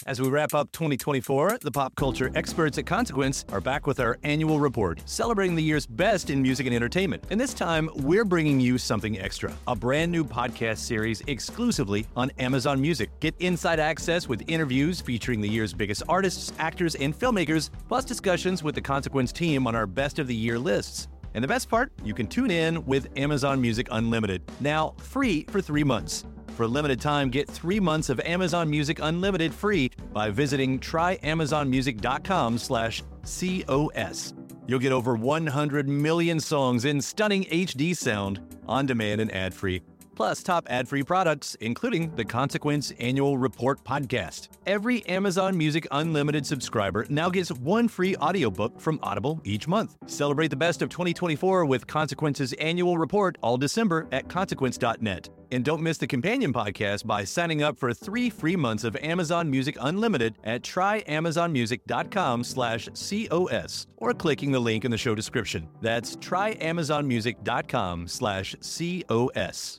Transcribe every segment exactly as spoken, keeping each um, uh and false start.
As we wrap up twenty twenty-four, the pop culture experts at Consequence are back with our annual report, celebrating the year's best in music and entertainment. And this time, we're bringing you something extra, a brand new podcast series exclusively on Amazon Music. Get inside access with interviews featuring the year's biggest artists, actors, and filmmakers, plus discussions with the Consequence team on our best of the year lists. And the best part, you can tune in with Amazon Music Unlimited, now free for three months. For a limited time, get three months of Amazon Music Unlimited free by visiting tryamazonmusic.com slash COS. You'll get over one hundred million songs in stunning H D sound, on demand and ad-free, plus top ad-free products, including the Consequence Annual Report podcast. Every Amazon Music Unlimited subscriber now gets one free audiobook from Audible each month. Celebrate the best of twenty twenty-four with Consequence's Annual Report all December at consequence dot net. And don't miss the companion podcast by signing up for three free months of Amazon Music Unlimited at tryamazonmusic.com slash COS or clicking the link in the show description. That's tryamazonmusic.com slash COS.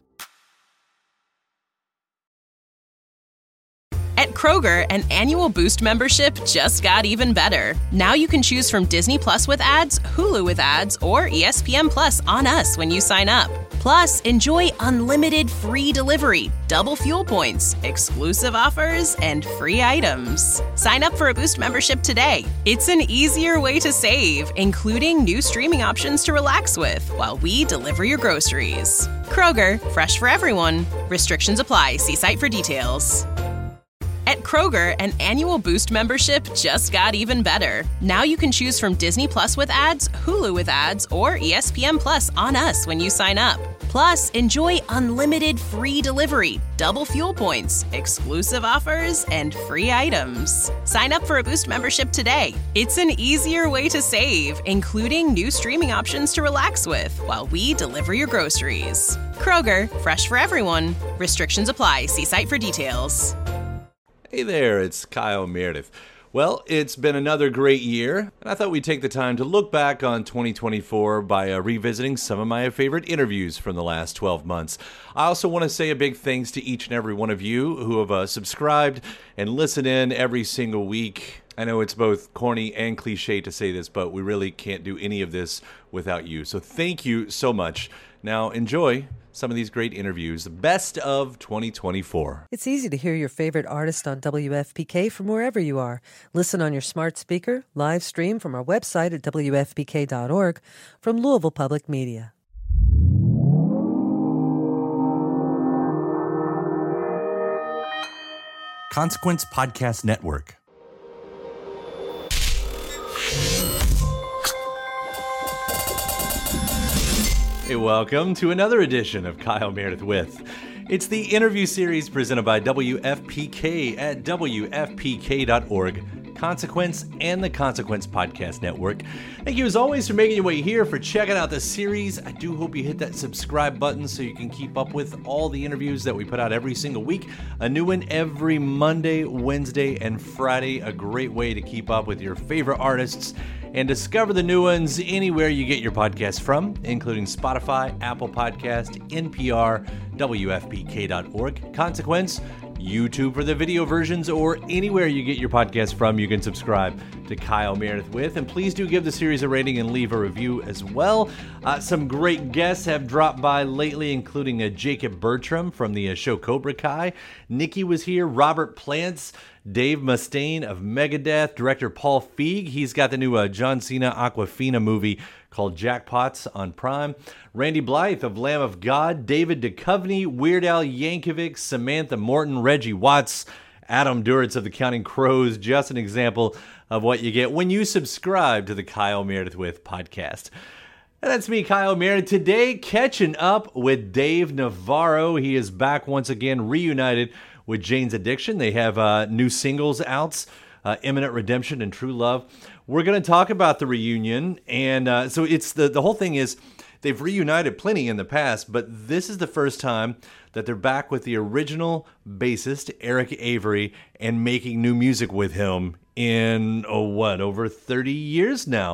At Kroger, an annual Boost membership just got even better. Now you can choose from Disney Plus with ads, Hulu with ads, or E S P N Plus on us when you sign up. Plus, enjoy unlimited free delivery, double fuel points, exclusive offers, and free items. Sign up for a Boost membership today. It's an easier way to save, including new streaming options to relax with while we deliver your groceries. Kroger, fresh for everyone. Restrictions apply. See site for details. At Kroger, an annual Boost membership just got even better. Now you can choose from Disney Plus with ads, Hulu with ads, or E S P N Plus on us when you sign up. Plus, enjoy unlimited free delivery, double fuel points, exclusive offers, and free items. Sign up for a Boost membership today. It's an easier way to save, including new streaming options to relax with while we deliver your groceries. Kroger, fresh for everyone. Restrictions apply. See site for details. Hey there, it's Kyle Meredith. Well, it's been another great year, and I thought we'd take the time to look back on twenty twenty-four by uh, revisiting some of my favorite interviews from the last twelve months. I also want to say a big thanks to each and every one of you who have uh, subscribed and listened in every single week. I know it's both corny and cliche to say this, but we really can't do any of this without you. So thank you so much. Now enjoy some of these great interviews, the best of twenty twenty-four. It's easy to hear your favorite artist on W F P K from wherever you are. Listen on your smart speaker, live stream from our website at W F P K dot org from Louisville Public Media. Consequence Podcast Network. Hey, welcome to another edition of Kyle Meredith With. It's the interview series presented by W F P K at W F P K dot org, Consequence, and the Consequence Podcast Network. Thank you as always for making your way here, for checking out the series. I do hope you hit that subscribe button so you can keep up with all the interviews that we put out every single week. A new one every Monday, Wednesday, and Friday. A great way to keep up with your favorite artists and discover the new ones anywhere you get your podcasts from, including Spotify, Apple Podcast, N P R, W F P K dot org, Consequence, YouTube for the video versions, or anywhere you get your podcast from, you can subscribe to Kyle Meredith With. And please do give the series a rating and leave a review as well. Uh, some great guests have dropped by lately, including uh, Jacob Bertram from the uh, show Cobra Kai. Nikki was here, Robert Plants, Dave Mustaine of Megadeth, director Paul Feig. He's got the new uh, John Cena Aquafina movie called Jackpots on Prime. Randy Blythe of Lamb of God, David Duchovny, Weird Al Yankovic, Samantha Morton, Reggie Watts, Adam Duritz of the Counting Crows. Just an example of what you get when you subscribe to the Kyle Meredith With podcast. And that's me, Kyle Meredith. Today, catching up with Dave Navarro. He is back once again, reunited with Jane's Addiction. They have uh, new singles out, uh, Imminent Redemption and True Love. We're going to talk about the reunion. And uh, so it's the, the whole thing is they've reunited plenty in the past, but this is the first time that they're back with the original bassist, Eric Avery, and making new music with him in, oh, what, over thirty years now.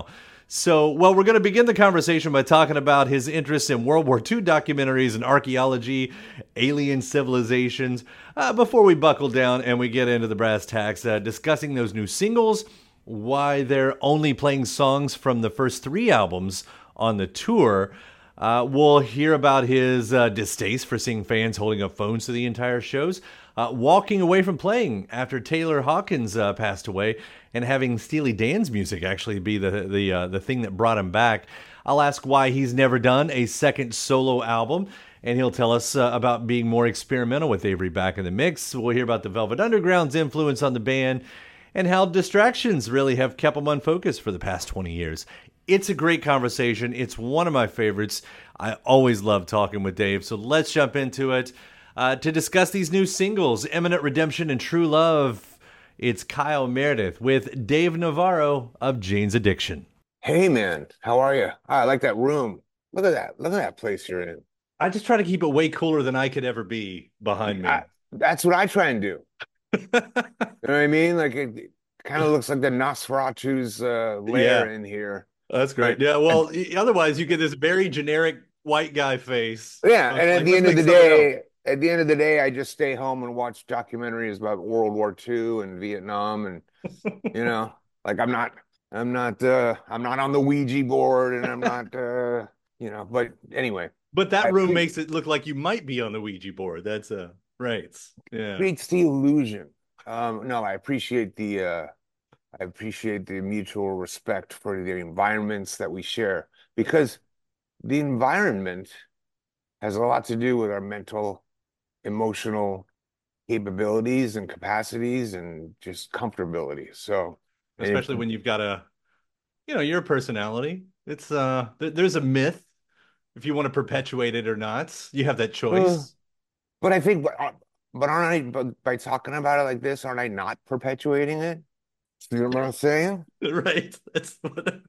So, well, we're going to begin the conversation by talking about his interest in World War Two documentaries and archaeology, alien civilizations, uh, before we buckle down and we get into the brass tacks, uh, discussing those new singles, why they're only playing songs from the first three albums on the tour. Uh, we'll hear about his uh, distaste for seeing fans holding up phones to the entire shows, uh, walking away from playing after Taylor Hawkins uh, passed away, and having Steely Dan's music actually be the the uh, the thing that brought him back. I'll ask why he's never done a second solo album, and he'll tell us uh, about being more experimental with Avery back in the mix. We'll hear about the Velvet Underground's influence on the band, and how distractions really have kept him unfocused for the past twenty years. It's a great conversation. It's one of my favorites. I always love talking with Dave, so let's jump into it. Uh, to discuss these new singles, Imminent Redemption and True Love, it's Kyle Meredith with Dave Navarro of Jane's Addiction. Hey, man. How are you? I like that room. Look at that. Look at that place you're in. I just try to keep it way cooler than I could ever be behind me. I, that's what I try and do. You know what I mean? Like, it, it kind of looks like the Nosferatu's uh, lair Yeah. in here. That's great. Like, Yeah, well, otherwise you get this very generic white guy face. Yeah, It's and at like, the let's end of the make something day, else. at the end of the day, I just stay home and watch documentaries about World War Two and Vietnam, and you know, like I'm not, I'm not, uh, I'm not on the Ouija board, and I'm not, uh, you know. But anyway, But that I room pre- makes it look like you might be on the Ouija board. That's uh right. Yeah. creates the illusion. Um, no, I appreciate the, uh, I appreciate the mutual respect for the environments that we share, because the environment has a lot to do with our mental, emotional capabilities and capacities and just comfortability. So, and Especially it- when you've got a, you know, your personality. It's uh th- there's a myth if you want to perpetuate it or not. You have that choice. but I think, but, but aren't I, but by talking about it like this, aren't I not perpetuating it? You know what I'm saying? Right. That's what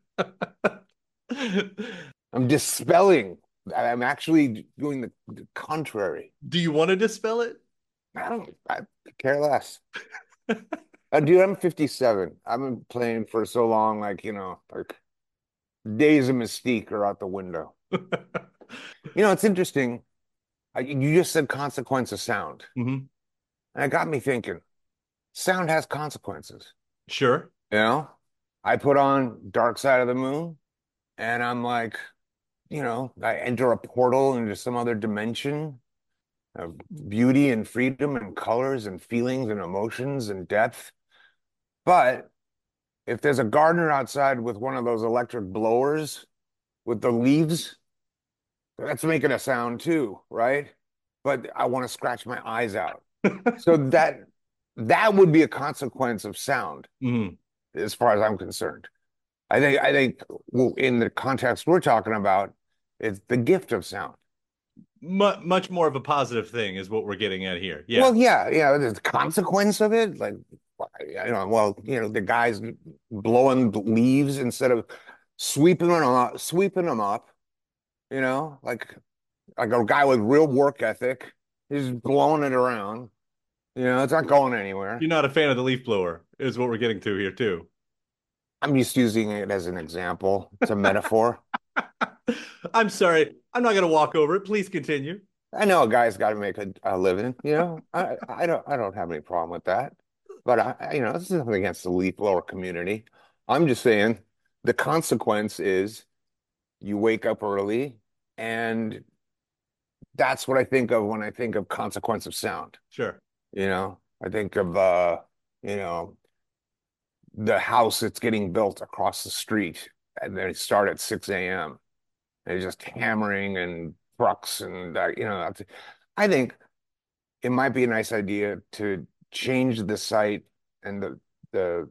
I'm dispelling. I'm actually doing the, the contrary. Do you want to dispel it? I don't, I care less. Uh, dude, I'm fifty-seven. I've been playing for so long, like, you know, like days of mystique are out the window. You know, it's interesting. I, you just said consequence of sound. Mhm. And it got me thinking, sound has consequences. Sure. You know, I put on Dark Side of the Moon and I'm like, you know, I enter a portal into some other dimension of beauty and freedom and colors and feelings and emotions and depth. But if there's a gardener outside with one of those electric blowers with the leaves, that's making a sound too, right? But I want to scratch my eyes out. So that that would be a consequence of sound, Mhm. as far as I'm concerned. I think I think well, in the context we're talking about, it's the gift of sound. Mu much more of a positive thing is what we're getting at here. Yeah. Well, yeah, yeah, there's the consequence of it. Like, you know, well, you know, the guys blowing leaves instead of sweeping them up, sweeping them up, you know, like like a guy with real work ethic. He's blowing it around. You know, it's not going anywhere. You're not a fan of the leaf blower, is what we're getting to here too. I'm just using it as an example. It's a metaphor. I'm sorry. I'm not going to walk over it. Please continue. I know a guy's got to make a, a living, you know. I, I don't I don't have any problem with that. But I, I- you know, this is nothing against the leaf blower community. I'm just saying the consequence is you wake up early, and that's what I think of when I think of consequence of sound. Sure. You know, I think of uh, you know, the house that's getting built across the street, and they start at six a m. They're just hammering and trucks and uh, you know, that's- I think it might be a nice idea to change the site and the the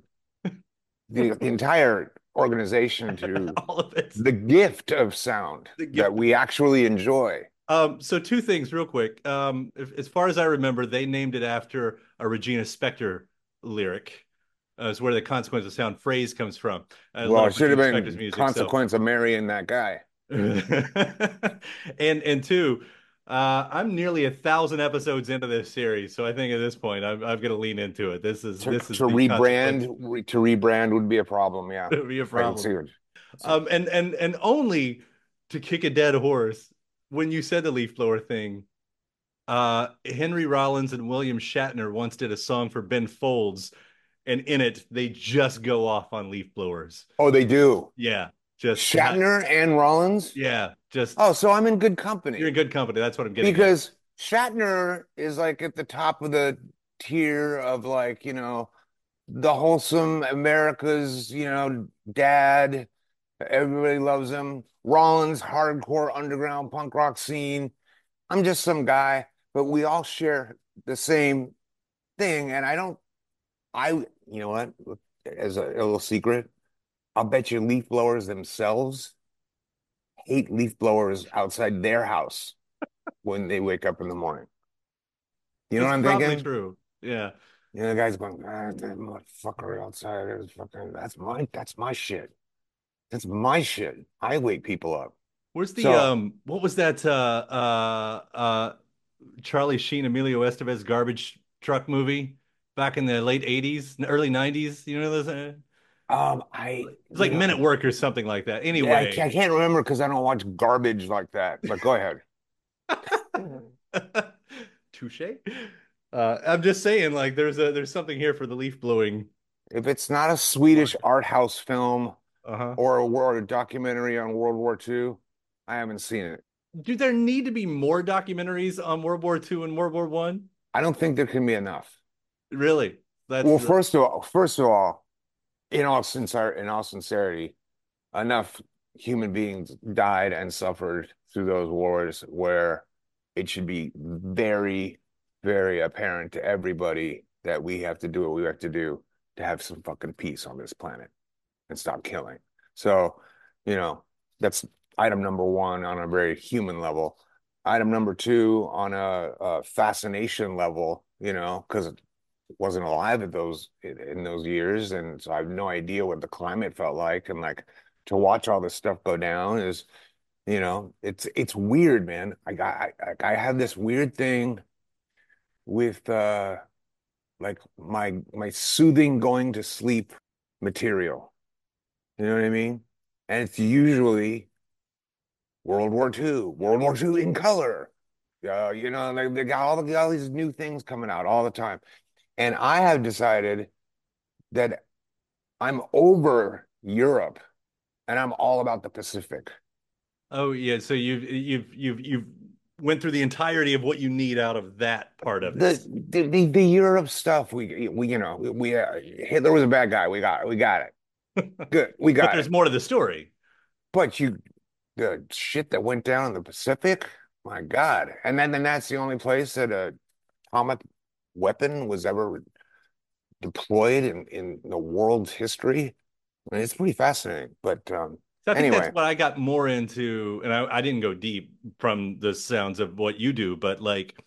the, the entire organization to All of it. the gift of sound The gift that we actually enjoy. Um, so two things real quick. Um, if, as far as I remember, they named it after a Regina Spektor lyric. Uh, is where the consequence of sound phrase comes from. I Well, love it should have Regina been Spektor's music, so- consequence of marrying that guy. and and two, uh, I'm nearly a thousand episodes into this series, so I think at this point I'm I'm going to lean into it. This is To, this is to the rebrand, consequence. re, to rebrand would be a problem. Yeah, It would be a I can problem. see it. Um, and and and only to kick a dead horse, when you said the leaf blower thing, uh, Henry Rollins and William Shatner once did a song for Ben Folds, and in it they just go off on leaf blowers. Oh, they do. Yeah, just Shatner and Rollins. yeah, just Oh, so I'm in good you're company in good company. That's what I'm getting at. because Shatner is like at the top of the tier of like, you know, the wholesome America's, you know, dad. Everybody loves him. Rollins, hardcore underground punk rock scene. I'm just some guy, but we all share the same thing. And I don't, I, you know what? As a, a little secret, I'll bet you leaf blowers themselves hate leaf blowers outside their house when they wake up in the morning. You know It's what I'm probably thinking? true. Yeah. You know, the guy's going, ah, that motherfucker outside is fucking, that's my, that's my shit. That's my shit. I wake people up. Where's the So, um what was that uh uh uh Charlie Sheen, Emilio Estevez garbage truck movie back in the late eighties, early nineties? You know those uh, um, I, it's you like Men know, at Work or something like that. yeah, I, Anyway. I can't remember because I don't watch garbage like that, but go ahead. Touche. Uh I'm just saying like there's a there's something here for the leaf blowing If it's not a Swedish market. art house film Uh-huh. or a, or a documentary on World War Two, I haven't seen it. Do there need to be more documentaries on World War Two and World War One? I don't think there can be enough. Really? That's Well, the first of all, first of all, in all sincer in all sincerity, enough human beings died and suffered through those wars where it should be very, very apparent to everybody that we have to do what we have to do to have some fucking peace on this planet and stop killing. So, you know, that's item number one on a very human level. Item number two on a, a fascination level, you know, because wasn't alive at those in those years, and so I have no idea what the climate felt like. And like to watch all this stuff go down is, you know, it's it's weird, man. I got I, I have this weird thing with uh like my my soothing going to sleep material. You know what I mean? And it's usually World War Two, World War Two in color. Uh, you know, they, they got all the all these new things coming out all the time. And I have decided that I'm over Europe and I'm all about the Pacific. oh yeah, so you've you've you've you've went through the entirety of what you need out of that part of The it. the the, the Europe stuff, we we you know we uh, Hitler was a bad guy. We got we got it. Good, we But got there's it. more to the story. But you the shit that went down in the Pacific, my God. And then then that's the only place that a atomic weapon was ever deployed in in the world's history. I mean, it's pretty fascinating. But um, So I think that's anyway, what I got more into, and I, I didn't go deep from the sounds of what you do, but like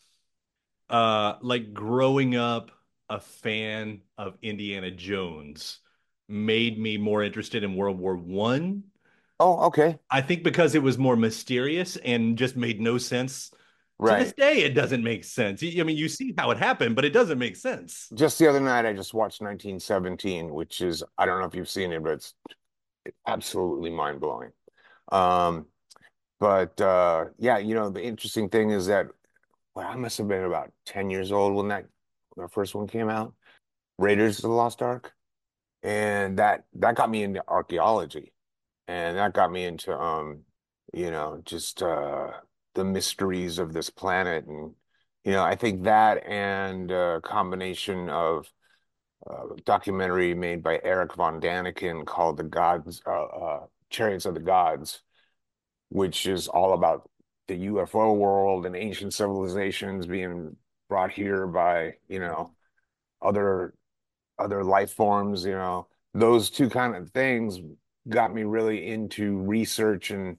uh like growing up a fan of Indiana Jones made me more interested in World War One. oh, okay, I think because it was more mysterious and just made no sense. To this right. day, it doesn't make sense. I mean, you see how it happened, but it doesn't make sense. Just the other night, I just watched nineteen seventeen, which is, I don't know if you've seen it, but it's absolutely mind-blowing. Um, but uh, yeah, you know, the interesting thing is that, well, I must have been about ten years old when that when the first one came out, Raiders of the Lost Ark. And that that got me into archaeology. And that got me into um, you know, just uh the mysteries of this planet. And, you know, I think that and a combination of uh, documentary made by Eric von Daniken called The Gods, uh, uh, Chariots of the Gods, which is all about the U F O world and ancient civilizations being brought here by, you know, other other life forms, you know. Those two kind of things got me really into research and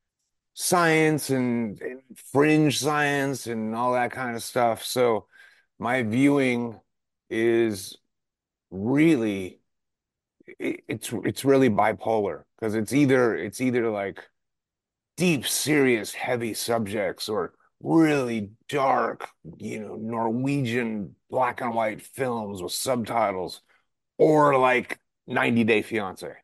science and, and fringe science and all that kind of stuff. So my viewing is really it, it's it's really bipolar because it's either it's either like deep, serious, heavy subjects or really dark, you know, Norwegian black and white films with subtitles or like ninety Day Fiance.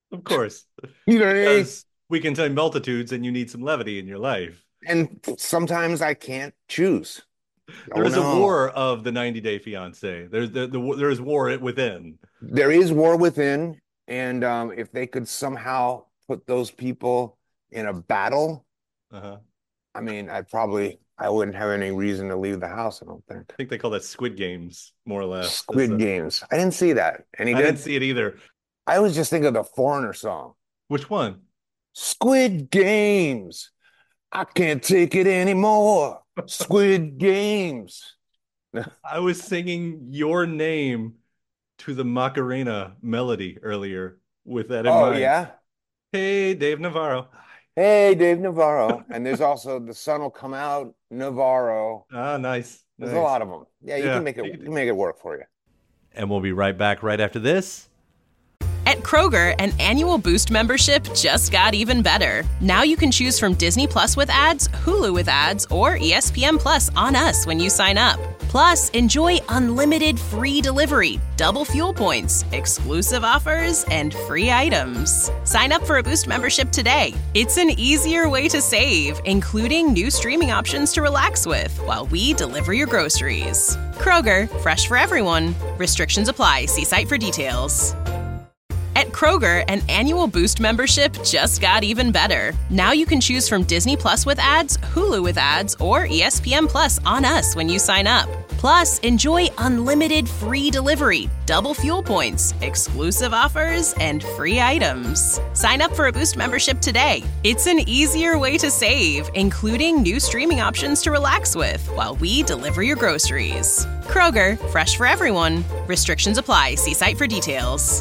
Of course. You know what I mean? Because we can tell multitudes and you need some levity in your life. And sometimes I can't choose. There Oh is a no. war of the ninety Day Fiance. There's the, the there is war within. There is war within, and um, if they could somehow put those people in a battle, Uh-huh. I mean, I'd probably I wouldn't have any reason to leave the house, I don't think. I think they call that Squid Games, more or less. That's Squid a, Games. I didn't see that. Any I didn't good? see it either. I always just think of the Foreigner song. Which one? Squid Games. I can't take it anymore. Squid Games. I was singing your name to the Macarena melody earlier with that in Oh mind. yeah. Hey, Dave Navarro. Hey, Dave Navarro. And there's also The Sun Will Come Out, Navarro. Ah, nice. There's a Nice. lot of them. Yeah, you Yeah. can make it you you could- can make it work for you. And we'll be right back right after this. At Kroger, an annual Boost membership just got even better. Now you can choose from Disney Plus with ads, Hulu with ads, or E S P N Plus on us when you sign up. Plus, enjoy unlimited free delivery, double fuel points, exclusive offers, and free items. Sign up for a Boost membership today. It's an easier way to save, including new streaming options to relax with while we deliver your groceries. Kroger, fresh for everyone. Restrictions apply. See site for details. At Kroger, an annual Boost membership just got even better. Now you can choose from Disney Plus with ads, Hulu with ads, or E S P N Plus on us when you sign up. Plus, enjoy unlimited free delivery, double fuel points, exclusive offers, and free items. Sign up for a Boost membership today. It's an easier way to save, including new streaming options to relax with while we deliver your groceries. Kroger, fresh for everyone. Restrictions apply. See site for details.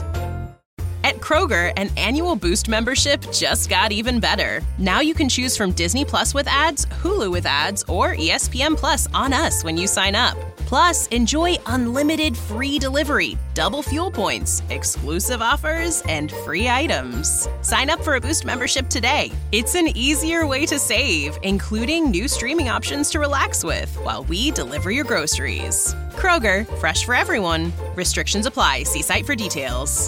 At Kroger, an annual Boost membership just got even better. Now you can choose from Disney Plus with ads, Hulu with ads, or E S P N Plus on us when you sign up. Plus, enjoy unlimited free delivery, double fuel points, exclusive offers, and free items. Sign up for a Boost membership today. It's an easier way to save, including new streaming options to relax with while we deliver your groceries. Kroger, fresh for everyone. Restrictions apply. See site for details.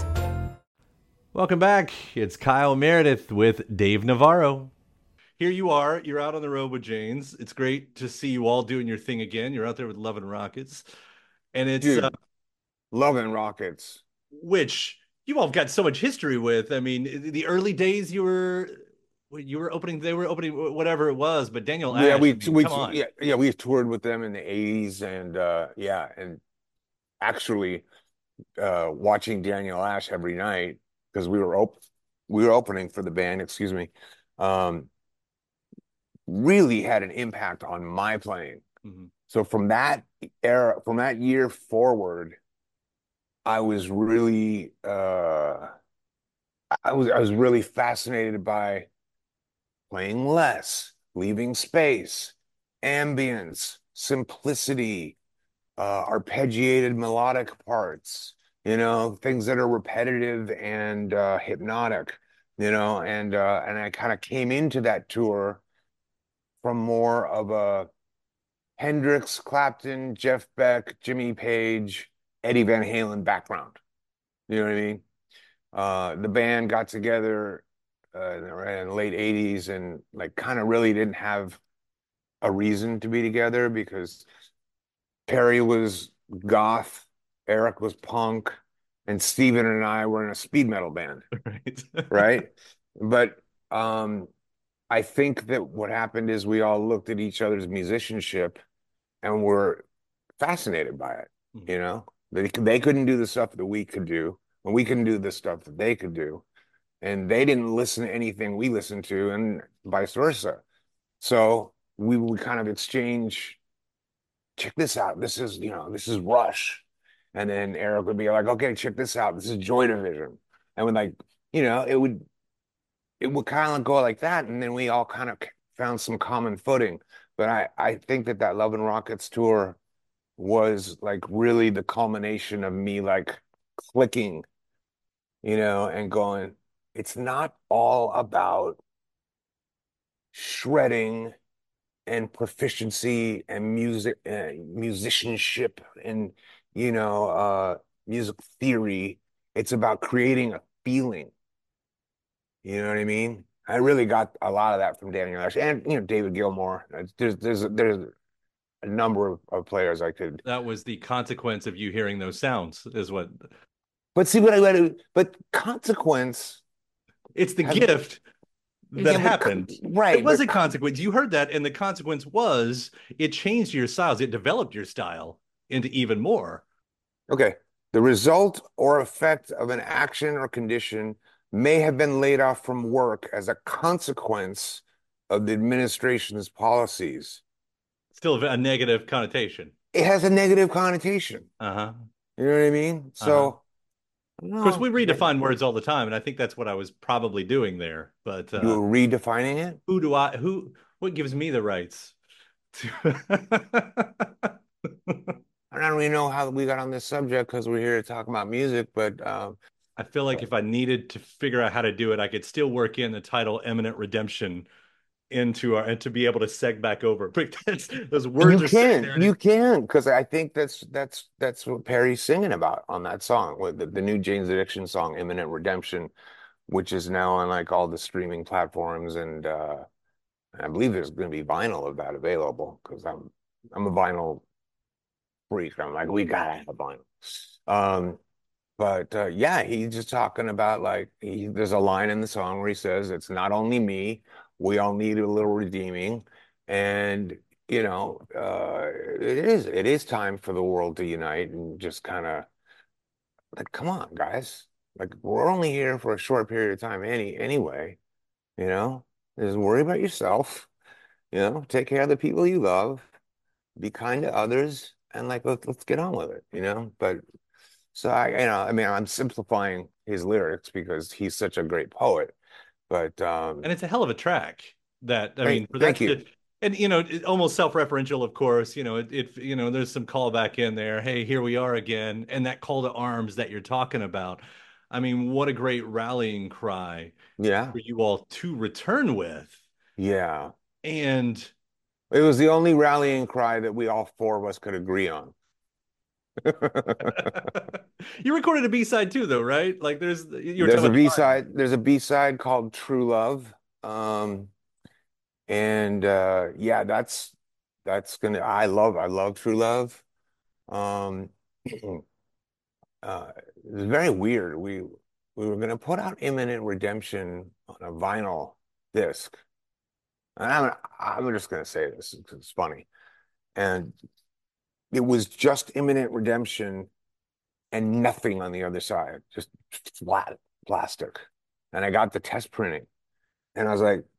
Welcome back. It's Kyle Meredith with Dave Navarro. Here you are. You're out on the road with Janes. It's great to see you all doing your thing again. You're out there with Love and Rockets. And it's Dude, uh, Love and Rockets. which you all have got so much history with. I mean, the early days you were you were opening, they were opening whatever it was, but Daniel Ash, Yeah, we I mean, we come on. yeah, yeah, we toured with them in the eighties and uh yeah, and actually uh watching Daniel Ash every night because we were op we were opening for the band, excuse me. Um really had an impact on my playing. Mhm. So from that era, from that year forward, I was really uh I was I was really fascinated by playing less, leaving space, ambience, simplicity, uh, arpeggiated melodic parts, you know, things that are repetitive and uh, hypnotic, you know, and uh, and I kind of came into that tour from more of a Hendrix, Clapton, Jeff Beck, Jimmy Page, Eddie Van Halen background. You know what I mean? Uh, the band got together uh, in the late eighties and like kind of really didn't have a reason to be together because Perry was goth, Eric was punk, and Steven and I were in a speed metal band, Right. right? But um, I think that what happened is we all looked at each other's musicianship and were fascinated by it, Mhm. you know? They, they couldn't do the stuff that we could do, and we couldn't do the stuff that they could do. And they didn't listen to anything we listened to, and vice versa. So we would kind of exchange, check this out. This is, you know, this is Rush. And then Eric would be like, okay, check this out. This is Joy Division. And we'd like, you know, it would it would kind of go like that. And then we all kind of found some common footing. But I, I think that that Love and Rockets tour was like really the culmination of me like clicking, you know, and going, it's not all about shredding and proficiency and music, uh, musicianship and, you know, uh, music theory. It's about creating a feeling, You know what I mean? I really got a lot of that from Daniel Ash and you know David Gilmour. There's there's there's a number of, of players I could. That was the consequence of you hearing those sounds, is what. But see what I got. But Consequence It's the has gift that yeah, but, happened. right? It was but, a consequence. You heard that, and the consequence was it changed your styles. It developed your style into even more. Okay. The result or effect of an action or condition may have been laid off from work as a consequence of the administration's policies. Still a negative connotation. It has a negative connotation. Uh-huh. You know what I mean? Uh-huh. So, Of course, we no, redefine words all the time, and I think that's what I was probably doing there. But you uh, were redefining it. who do I, who, what gives me the rights to? I don't really know how we got on this subject because we're here to talk about music, but um, I feel like if I needed to figure out how to do it, I could still work in the title "Eminent Redemption" into our and to be able to seg back over. But that's, those words you are sitting can, there. you can, because I think that's that's that's what Perry's singing about on that song with the, the new Jane's Addiction song, "Imminent Redemption," which is now on like all the streaming platforms, and uh, I believe there's going to be vinyl of that available because I'm I'm a vinyl freak. I'm like, we gotta have a vinyl. Um, but uh, yeah, he's just talking about like he, there's a line in the song where he says, "It's not only me. We all need a little redeeming," and you know, uh, it is it is time for the world to unite and just kind of like, come on, guys. Like we're only here for a short period of time any anyway. You know, just worry about yourself. You know, take care of the people you love. Be kind to others, and like let's let's get on with it. You know, but. So I, you know, I mean, I'm simplifying his lyrics because he's such a great poet. But um, And it's a hell of a track. That I thank, mean, for thank that you. to, and you know, it, almost self-referential, of course. You know, it, it, you know, there's some callback in there. Hey, here we are again, and that call to arms that you're talking about. I mean, what a great rallying cry Yeah, for you all to return with. yeah. And It was the only rallying cry that we all four of us could agree on. you recorded a B-side too, though, right? Like, there's you were There's talking a about divine. B-side, there's a B-side called True Love. Um, and uh yeah, that's that's gonna I love I love True Love. Um uh it's very weird. We we were gonna put out Imminent Redemption on a vinyl disc. And I'm I'm just gonna say this because it's funny. And it was just Imminent Redemption and nothing on the other side, just flat plastic. And I got the test printing, and I was like,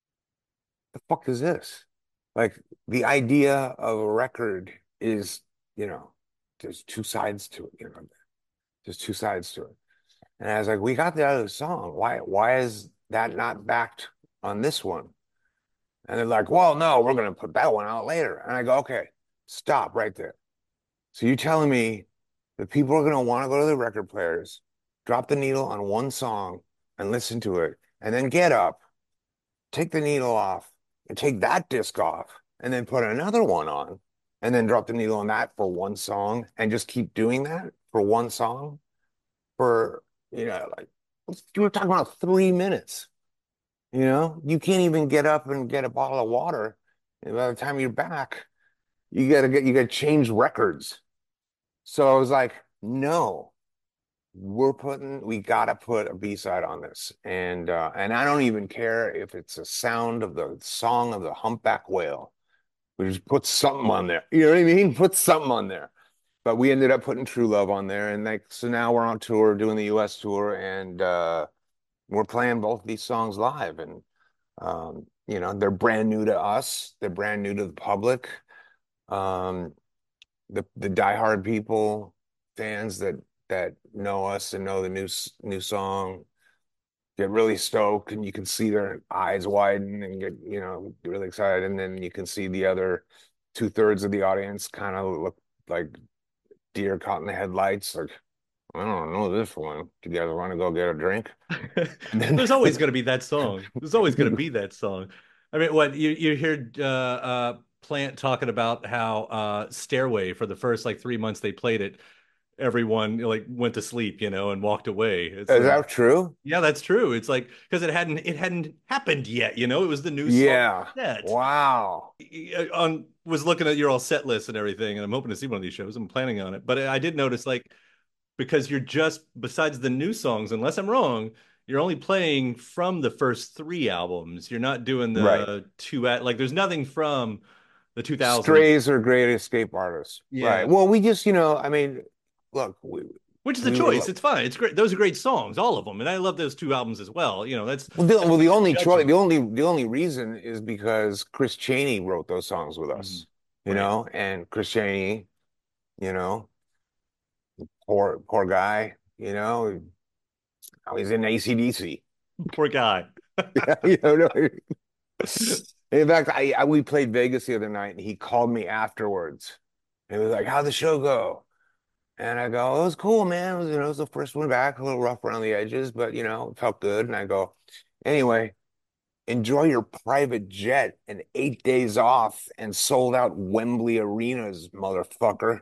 "The fuck is this?" Like the idea of a record is, you know, there's two sides to it. You know, there's two sides to it. And I was like, "We got the other song. Why? Why is that not backed on this one?" And they're like, "Well, no, we're gonna put that one out later." And I go, "Okay, stop right there." So you're telling me that people are going to want to go to the record players, drop the needle on one song and listen to it, and then get up, take the needle off, and take that disc off, and then put another one on, and then drop the needle on that for one song, and just keep doing that for one song for, you know, like you were talking about three minutes. You know, you can't even get up and get a bottle of water. And by the time you're back, you gotta get you gotta change records. So I was like, no, we're putting, we gotta put a B-side on this. And uh, and I don't even care if it's a sound of the song of the humpback whale. We just put something on there. You know what I mean? Put something on there. But we ended up putting True Love on there. And like, so now we're on tour doing the U S tour, and uh, we're playing both these songs live. And um, you know, they're brand new to us, they're brand new to the public. Um, the the diehard people, fans that that know us and know the new new song get really stoked, and you can see their eyes widen and get, you know, really excited. And then you can see the other two thirds of the audience kind of look like deer caught in the headlights, like, I don't know this one. Do you guys want to go get a drink? And then There's always going to be that song. There's always going to be that song. I mean, what you you hear uh, uh, Plant talking about how uh, Stairway for the first like three months they played it, everyone like went to sleep, you know, and walked away. It's Is like, that true? yeah, that's true. It's like because it hadn't it hadn't happened yet, you know. It was the new song Yeah. set. Wow. On was looking at your all set list and everything, and I'm hoping to see one of these shows. I'm planning on it, but I did notice like because you're just besides the new songs, unless I'm wrong, you're only playing from the first three albums. You're not doing Right. the two at like there's nothing from the two thousands. Strays are great escape artists. Right. Yeah. Well, we just, you know, I mean, look, we Which is a we were choice. It's fine. It's great. Those are great songs, all of them, and I love those two albums as well. You know, that's well, the, that's well, the only choice, judgment. the only the only reason is because Chris Chaney wrote those songs with Mhm. us, you Right. know, and Chris Chaney, you know, poor poor guy, you know, now he's in A C D C. Poor guy. Yeah, you know, in fact, I, I we played Vegas the other night, and he called me afterwards. And he was like, "How'd the show go?" And I go, "It was cool, man. It was, you know, it was the first one back, a little rough around the edges, but you know, it felt good." And I go, "Anyway, enjoy your private jet and eight days off and sold out Wembley arenas, motherfucker."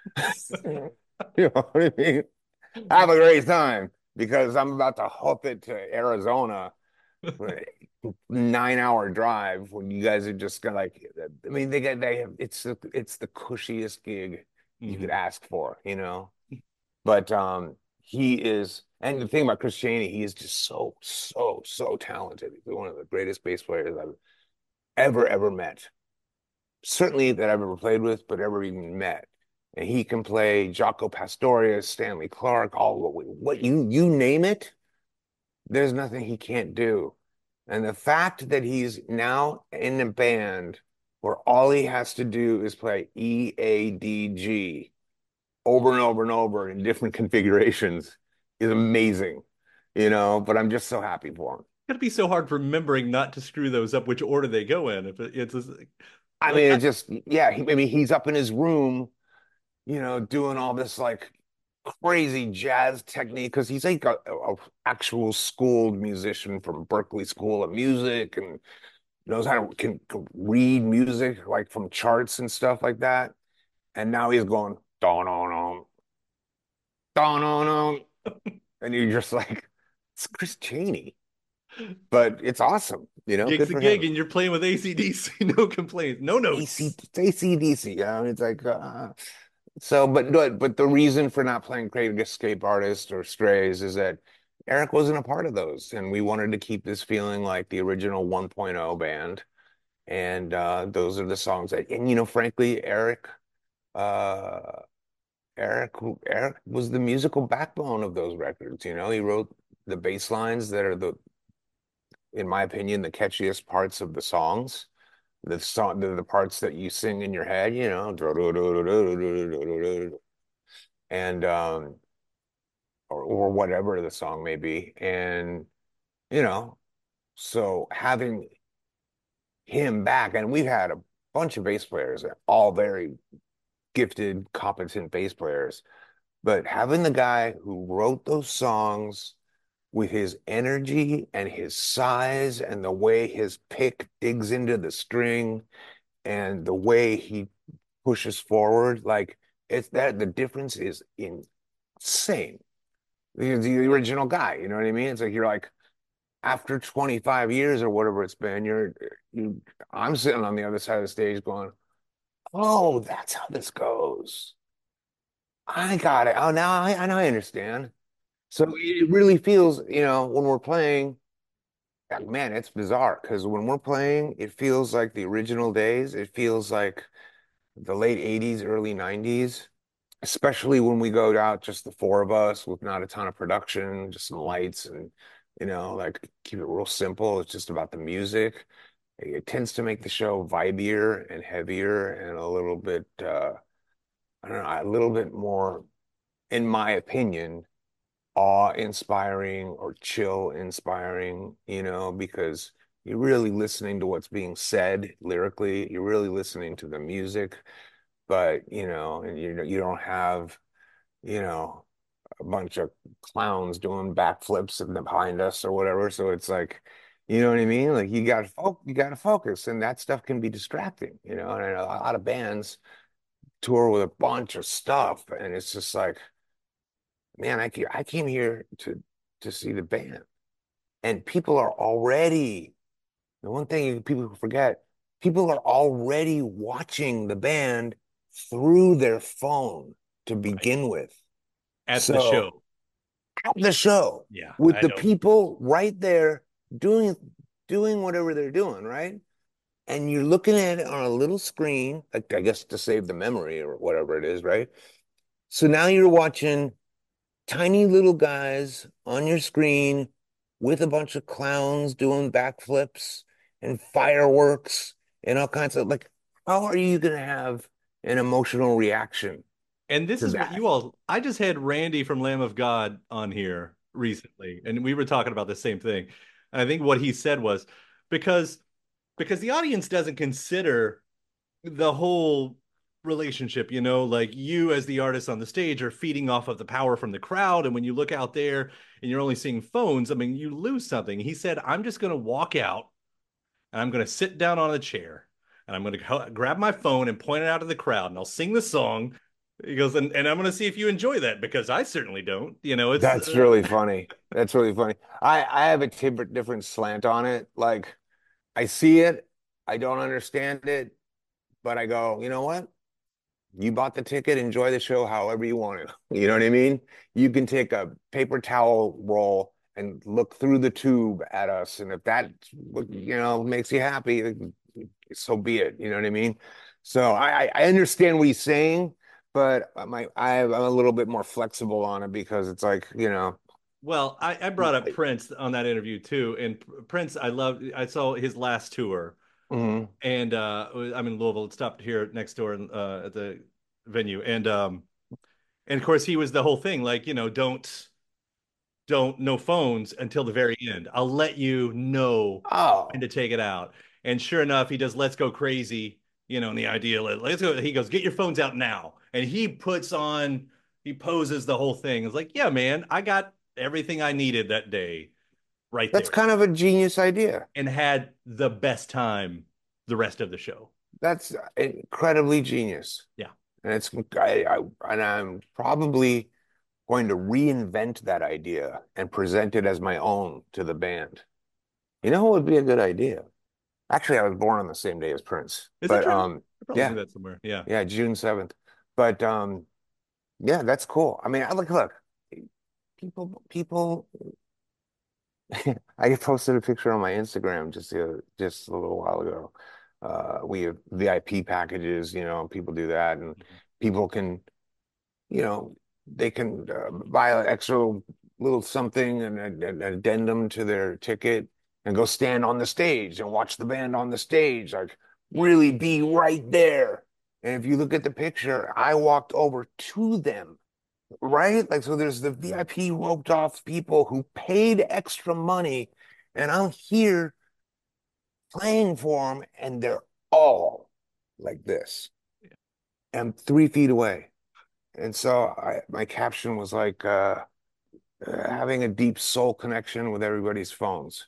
You know what I mean? Have a great time because I'm about to hoof it to Arizona for a nine hour drive when you guys are just gonna like, I mean, they got, they have, it's the, it's the cushiest gig you could Mhm. ask for, you know? But um, he is, and the thing about Chris Chaney, he is just so, so, so talented. He's one of the greatest bass players I've ever, ever met. Certainly that I've ever played with, but ever even met. And he can play Jaco Pastorius, Stanley Clarke, all what, what you you name it. There's nothing he can't do. And the fact that he's now in a band where all he has to do is play E A D G over and over and over in different configurations is amazing, you know, but I'm just so happy for him. It's gonna be so hard remembering not to screw those up, which order they go in. If it, it's I like mean, it that. just, yeah, he, I mean, he's up in his room, you know, doing all this like crazy jazz technique because he's like a, a actual schooled musician from Berklee School of Music and knows how to can, can read music like from charts and stuff like that. And now he's going don on on don on on, and you're just like, it's Chris Chaney, but it's awesome, you know, Gig's good a for gig, him. and you're playing with A C D C, no complaints, no AC, notes. it's A C D C, you know, it's like, uh, so, but, but, but the reason for not playing Great Escape Artist or Strays is that Eric wasn't a part of those. And we wanted to keep this feeling like the original 1.0 band. And uh, those are the songs that, and you know, frankly, Eric, uh, Eric, Eric was the musical backbone of those records. You know, he wrote the bass lines that are the, in my opinion, the catchiest parts of the songs. The song, the, the parts that you sing in your head, you know, and um, or or whatever the song may be, and you know, so having him back, and we've had a bunch of bass players, all very gifted, competent bass players, but having the guy who wrote those songs with his energy and his size and the way his pick digs into the string and the way he pushes forward, like it's that the difference is insane. The, the original guy, you know what I mean? It's like you're like after twenty-five years or whatever it's been, you're you I'm sitting on the other side of the stage going, "Oh, that's how this goes. I got it. Oh, now I, I know I understand." So it really feels, you know, when we're playing, like, man, it's bizarre because when we're playing, it feels like the original days. It feels like the late eighties, early nineties, especially when we go out just the four of us with not a ton of production, just some lights and, you know, like keep it real simple. It's just about the music. It tends to make the show vibier and heavier and a little bit, uh, I don't know, a little bit more, in my opinion, awe-inspiring or chill-inspiring, you know, because you're really listening to what's being said lyrically. You're really listening to the music, but you know, and you you don't have, you know, a bunch of clowns doing backflips in the behind us or whatever. So it's like, you know what I mean? Like you got to fo you got to focus, and that stuff can be distracting, you know. And a lot of bands tour with a bunch of stuff, and it's just like, man, I came, I came here to to see the band, and people are already the one thing people forget. People are already watching the band through their phone to Right. begin with. At the So show. at the show Yeah, with I the know. people right there doing doing whatever they're doing, right? And you're looking at it on a little screen, like I guess to save the memory or whatever it is, right? So now you're watching tiny little guys on your screen with a bunch of clowns doing backflips and fireworks and all kinds of like, how are you going to have an emotional reaction And this to is what that? you all, I just had Randy from Lamb of God on here recently, and we were talking about the same thing. And I think what he said was because because the audience doesn't consider the whole relationship, you know, like you as the artist on the stage are feeding off of the power from the crowd. And when you look out there and you're only seeing phones, I mean, you lose something. He said, I'm just going to walk out and I'm going to sit down on a chair and I'm going to grab my phone and point it out to the crowd and I'll sing the song. He goes, and, and I'm going to see if you enjoy that because I certainly don't. You know, it's That's uh, really funny. That's really funny. I I have a different different slant on it. Like I see it, I don't understand it, but I go, you know what? You bought the ticket, enjoy the show however you want to. You know what I mean? You can take a paper towel roll and look through the tube at us. And if that, you know, makes you happy, so be it. You know what I mean? So I, I understand what he's saying, but my, I, I'm a little bit more flexible on it because it's like, you know, well, I, I brought up Prince on that interview too. And Prince, I love, I saw his last tour mhm. and uh, I'm in Louisville. It stopped here next door uh, at the venue. And um, and of course he was the whole thing, like, you know, don't don't no phones until the very end. I'll let you know when Oh, to take it out. And sure enough, he does Let's Go Crazy, you know, and the idea, let's go. He goes, get your phones out now. And he puts on, he poses the whole thing. It's like, yeah, man, I got everything I needed that day right that's there kind of a genius idea. and had the best time the rest of the show. That's incredibly genius. Yeah. And it's, I, I, and I'm probably going to reinvent that idea and present it as my own to the band. You know what would be a good idea? Actually, I was born on the same day as Prince, Is that but true? um, I probably knew yeah, that somewhere. Yeah. yeah, June seventh. But um, yeah, that's cool. I mean, I look, look, people, people. I posted a picture on my Instagram just uh, just a little while ago. Uh, we have V I P packages, you know, people do that, and people can, you know, they can uh, buy an extra little something and an addendum to their ticket and go stand on the stage and watch the band on the stage, like really be right there. And if you look at the picture, I walked over to them, right? Like, so there's the V I P roped off people who paid extra money, and I'm here playing for them, and they're all like this. I'm three feet away. And so I, my caption was like, uh, uh, having a deep soul connection with everybody's phones.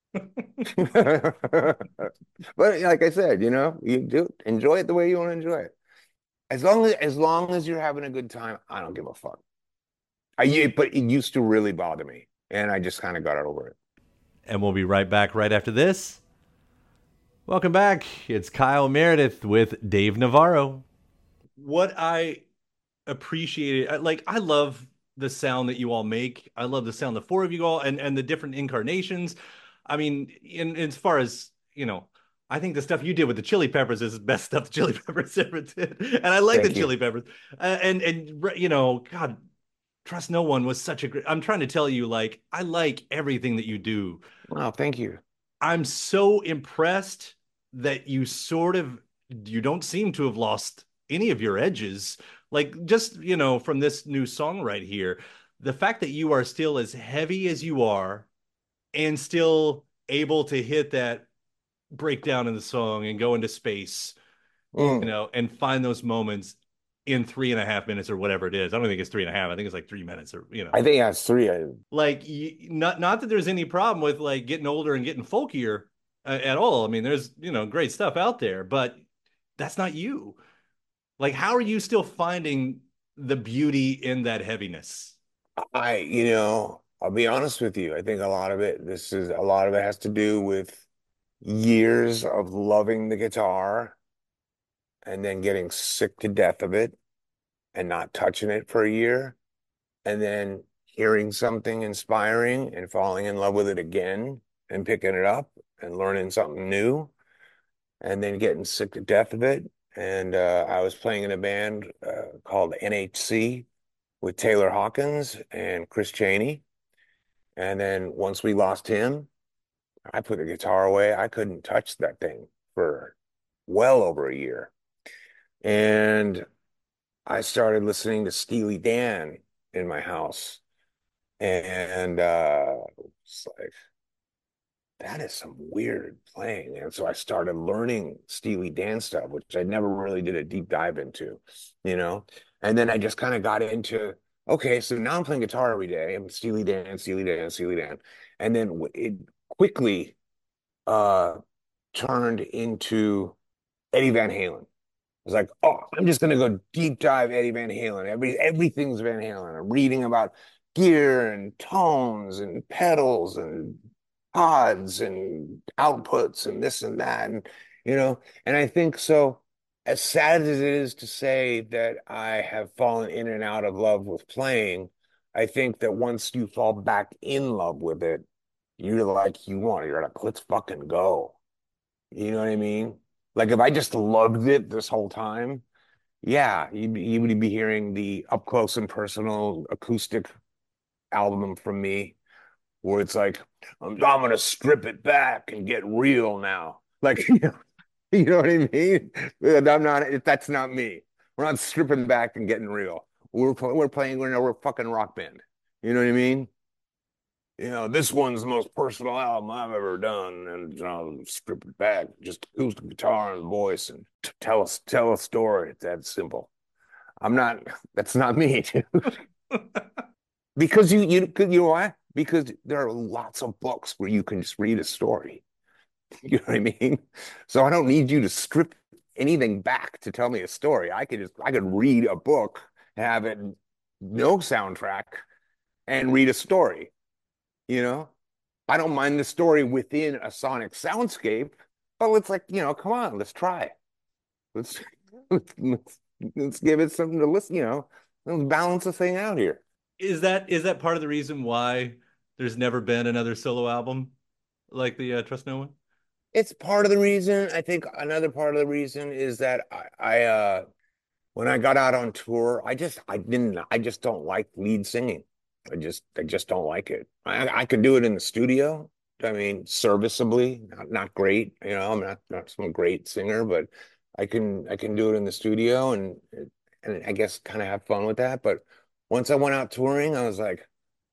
But like I said, you know, you do enjoy it the way you want to enjoy it. As long as as long as you're having a good time, I don't give a fuck. I but it used to really bother me, and I just kind of got over it. And we'll be right back right after this. Welcome back. It's Kyle Meredith with Dave Navarro. What I appreciated, like, I love the sound that you all make. I love the sound the four of you all and, and the different incarnations. I mean, in, in as far as, you know, I think the stuff you did with the Chili Peppers is the best stuff the Chili Peppers ever did. And I like the Thank you. Chili Peppers. Uh, and, and, you know, God, Trust No One was such a great, I'm trying to tell you, like, I like everything that you do. Wow, thank you. I'm so impressed that you sort of you don't seem to have lost any of your edges. Like just, you know, from this new song right here, the fact that you are still as heavy as you are and still able to hit that breakdown in the song and go into space, you Mm. know, and find those moments in three and a half minutes or whatever it is. I don't think it's three and a half. I think it's like three minutes or, you know, I think that's three. I, like not not that there's any problem with like getting older and getting folkier uh, at all. I mean, there's, you know, great stuff out there, but that's not you. Like, how are you still finding the beauty in that heaviness? I, you know, I'll be honest with you. I think a lot of it, this is a lot of it has to do with years of loving the guitar and then getting sick to death of it and not touching it for a year and then hearing something inspiring and falling in love with it again and picking it up and learning something new and then getting sick to death of it. And uh, I was playing in a band uh, called N H C with Taylor Hawkins and Chris Chaney. And then once we lost him, I put the guitar away. I couldn't touch that thing for well over a year. And I started listening to Steely Dan in my house. And uh, it's like, that is some weird playing. And so I started learning Steely Dan stuff, which I never really did a deep dive into, you know? And then I just kind of got into, okay, so now I'm playing guitar every day. I'm Steely Dan, Steely Dan, Steely Dan. And then it quickly uh, turned into Eddie Van Halen. I was like, oh, I'm just gonna go deep dive Eddie Van Halen. Every everything's Van Halen. I'm reading about gear and tones and pedals and pods and outputs and this and that. And you know, and I think so, as sad as it is to say that I have fallen in and out of love with playing, I think that once you fall back in love with it, you're like, you want, you're like, let's fucking go. You know what I mean? Like if I just loved it this whole time, yeah, you'd, be- you would be hearing the up close and personal acoustic album from me, where it's like, I'm, I'm gonna strip it back and get real now. Like, you know, you know what I mean? And I'm not, that's not me. We're not stripping back and getting real. We're pl- we're playing, we're, we're a fucking rock band. You know what I mean? You know, this one's the most personal album I've ever done, and you know, strip it back, just acoustic guitar and voice, and t- tell us tell a story. It's that simple. I'm not. That's not me, dude. Because you you you know why? Because there are lots of books where you can just read a story. You know what I mean? So I don't need you to strip anything back to tell me a story. I could just I could read a book, have it no soundtrack, and read a story. You know? I don't mind the story within a sonic soundscape, but let's like, you know, come on, let's try. Let's let's, let's give it something to listen, you know, let's balance the thing out here. Is that is that part of the reason why there's never been another solo album like the uh, Trust No One? It's part of the reason. I think another part of the reason is that I, I uh when I got out on tour, I just I didn't I just don't like lead singing. I just I just don't like it. I I could do it in the studio. I mean, serviceably, not not great. You know, I'm not not some great singer, but I can I can do it in the studio and and I guess kind of have fun with that. But once I went out touring, I was like,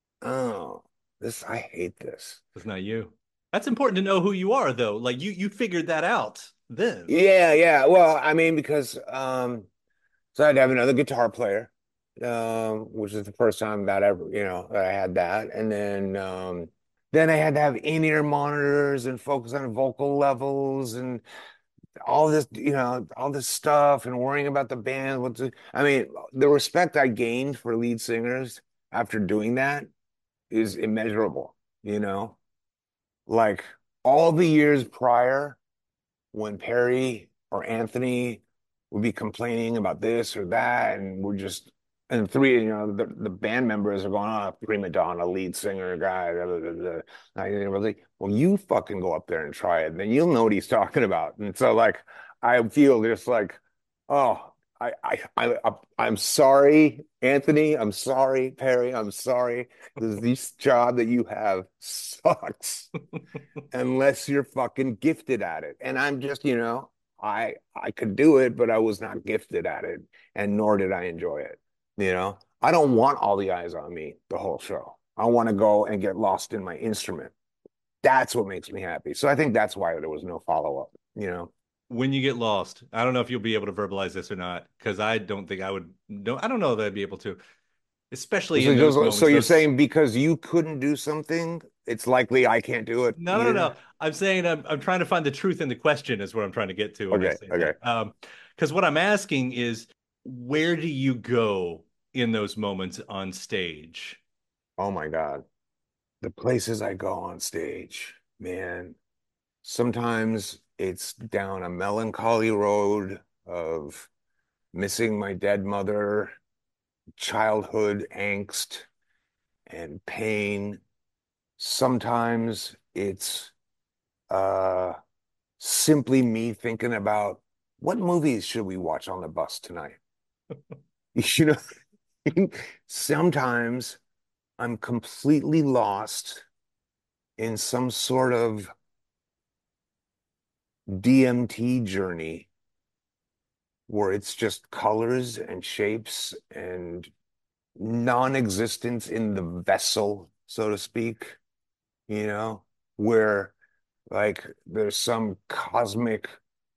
oh, this I hate this. It's not you. That's important to know who you are, though. Like you you figured that out then. Yeah, yeah. Well, I mean, because um, so I'd have another guitar player, um, which is the first time that ever, you know, that I had that. And then um then I had to have in-ear monitors and focus on vocal levels and all this, you know, all this stuff and worrying about the band. What's the, I mean, the respect I gained for lead singers after doing that is immeasurable, you know? Like all the years prior when Perry or Anthony would be complaining about this or that, and we're just and three, you know, the, the band members are going, oh, prima donna, lead singer guy, blah, blah, blah, blah. I was like, well, you fucking go up there and try it, and then you'll know what he's talking about. And so, like, I feel just like, oh, I, I, I, I'm sorry, Anthony. I'm sorry, Perry. I'm sorry. This, this job that you have sucks unless you're fucking gifted at it. And I'm just, you know, I I could do it, but I was not gifted at it, and nor did I enjoy it. You know, I don't want all the eyes on me the whole show. I want to go and get lost in my instrument. That's what makes me happy. So I think that's why there was no follow-up, you know. When you get lost, I don't know if you'll be able to verbalize this or not, because I don't think I would. No, I don't know that I'd be able to, especially So, in those so moments. you're Those, saying because you couldn't do something, it's likely I can't do it no, no, no. either? I'm saying I'm I'm trying to find the truth in the question is what I'm trying to get to when I Okay, say okay. that. Um, because what I'm asking is, where do you go in those moments on stage? Oh my God. The places I go on stage, man. Sometimes it's down a melancholy road of missing my dead mother, childhood angst and pain. Sometimes it's uh simply me thinking about what movies should we watch on the bus tonight? You know, sometimes I'm completely lost in some sort of D M T journey where it's just colors and shapes and non-existence in the vessel, so to speak, you know, where like there's some cosmic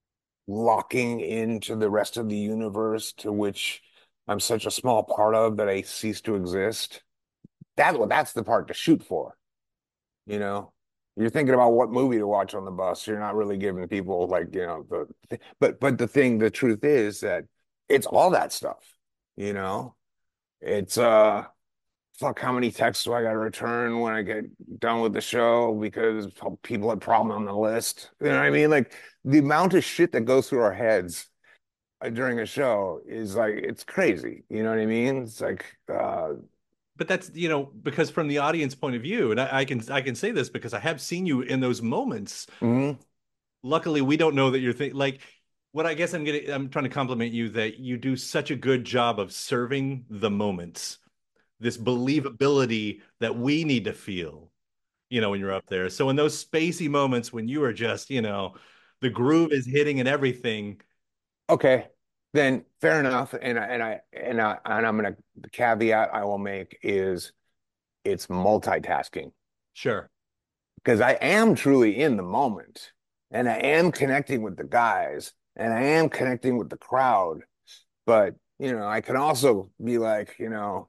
locking into the rest of the universe to which I'm such a small part of that I cease to exist. That's what that's the part to shoot for, you know. You're thinking about what movie to watch on the bus. You're not really giving people like, you know, the but but the thing, the truth is that it's all that stuff, you know. It's uh fuck, how many texts do I got to return when I get done with the show because people had problem on the list? You know what I mean? Like the amount of shit that goes through our heads uh, during a show is like it's crazy. You know what I mean? It's like uh But that's, you know, because from the audience point of view, and I, I can I can say this because I have seen you in those moments. mhm. Luckily, we don't know that you're think like what I guess I'm gonna I'm trying to compliment you that you do such a good job of serving the moments, this believability that we need to feel, you know, when you're up there. So in those spacey moments when you are just, you know, the groove is hitting and everything, Okay, then fair enough. And I and I and I and I'm gonna the caveat I will make is it's multitasking sure. because I am truly in the moment and I am connecting with the guys and I am connecting with the crowd. But, you know, I can also be like, you know,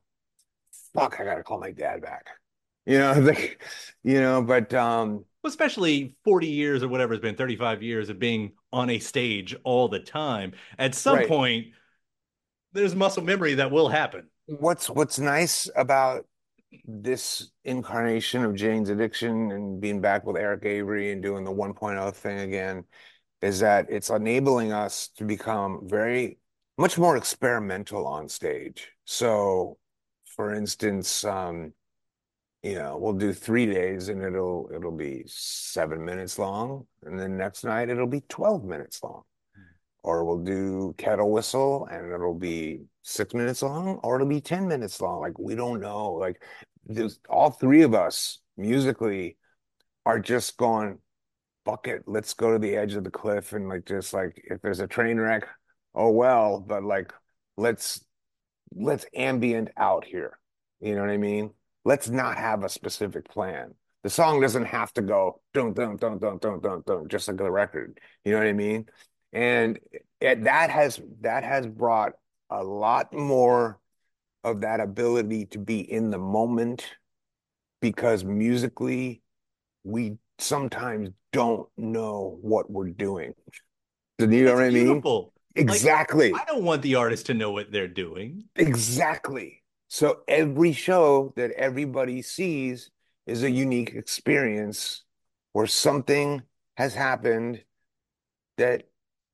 fuck, I gotta call my dad back. You know, like, you know, but um, Especially forty years or whatever it's been, thirty-five years of being on a stage all the time. At some right. point, there's muscle memory that will happen. What's what's nice about this incarnation of Jane's Addiction and being back with Eric Avery and doing the 1.0 thing again is that it's enabling us to become very much more experimental on stage. So, for instance, um, you know, we'll do three days and it'll it'll be seven minutes long, and then next night it'll be twelve minutes long. Or we'll do Kettle Whistle and it'll be six minutes long, or it'll be ten minutes long. Like we don't know. Like there's all three of us musically are just going, fuck it, let's go to the edge of the cliff and like just like if there's a train wreck, oh well, but like let's let's ambient out here. You know what I mean? Let's not have a specific plan. The song doesn't have to go don't don't don't don't don't don't don't just like the record. You know what I mean? And it, that has that has brought a lot more of that ability to be in the moment because musically we sometimes don't know what we're doing. Do you know That's what I mean? beautiful. Like, Exactly. I don't want the artist to know what they're doing. Exactly. So every show that everybody sees is a unique experience where something has happened that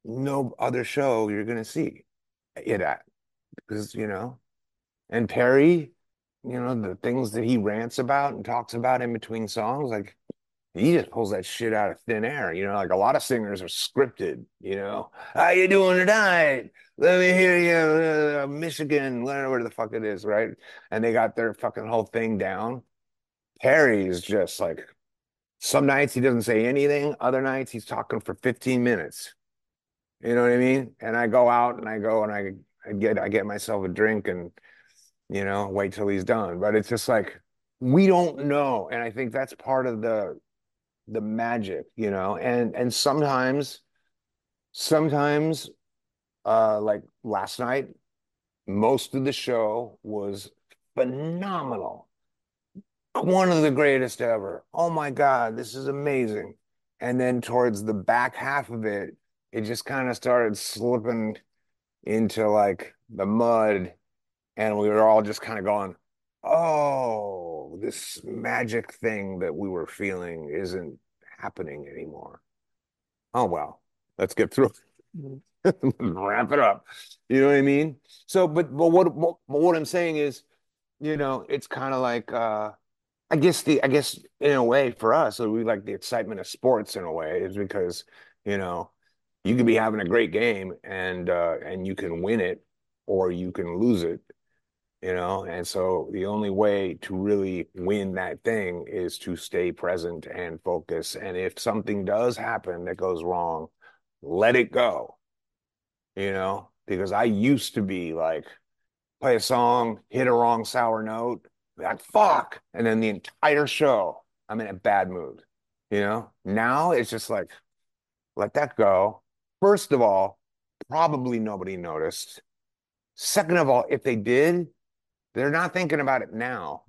no other show you're going to see it at. Because, you know, and Perry, you know, the things that he rants about and talks about in between songs, like he just pulls that shit out of thin air. You know, like a lot of singers are scripted, you know. How you doing tonight? Let me hear you, uh, Michigan, whatever the fuck it is, right? And they got their fucking whole thing down. Perry's just like some nights he doesn't say anything, other nights he's talking for fifteen minutes. You know what I mean? And I go out and I go and I, I get I get myself a drink and you know, wait till he's done. But it's just like we don't know. And I think that's part of the the magic, you know, and and sometimes sometimes uh like last night, most of the show was phenomenal. One of the greatest ever. Oh my God, this is amazing. And then towards the back half of it, it just kind of started slipping into like the mud, and we were all just kind of going, oh. know, this magic thing that we were feeling isn't happening anymore. Oh, well, let's get through it. Wrap it up. You know what I mean? So, but but what what, what I'm saying is, you know, it's kind of like uh I guess the I guess in a way for us, so we like the excitement of sports in a way, is because, you know, you could be having a great game and uh and you can win it or you can lose it, you know, and so the only way to really win that thing is to stay present and focus. And if something does happen that goes wrong, let it go, you know, because I used to be like, play a song, hit a wrong sour note, like fuck, and then the entire show I'm in a bad mood. You know, now it's just like, let that go. First of all, probably nobody noticed. Second of all, if they did, they're not thinking about it now.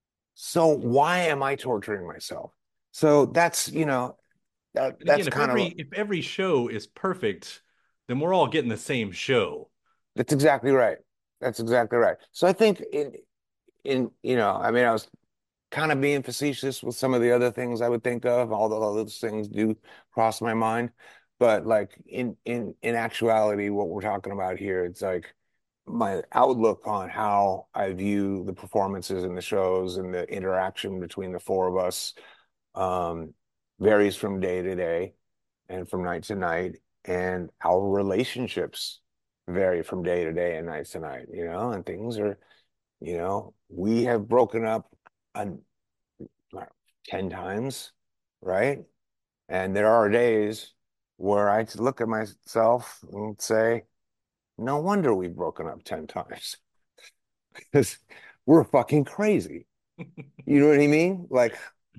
So why am I torturing myself? So that's, you know, that, And again, that's if kind every of, if every show is perfect, then we're all getting the same show. that's exactly right. That's exactly right. So I think in, in, you know, I mean, I was kind of being facetious with some of the other things I would think of, although those things do cross my mind. But like in in in actuality, what we're talking about here, it's like my outlook on how I view the performances in the shows and the interaction between the four of us um, varies from day to day and from night to night, and our relationships vary from day to day and night to night, you know, and things are, you know, we have broken up on like ten times, right? And there are days where I look at myself and say, no wonder we've broken up ten times because we're fucking crazy. You know what I mean? Like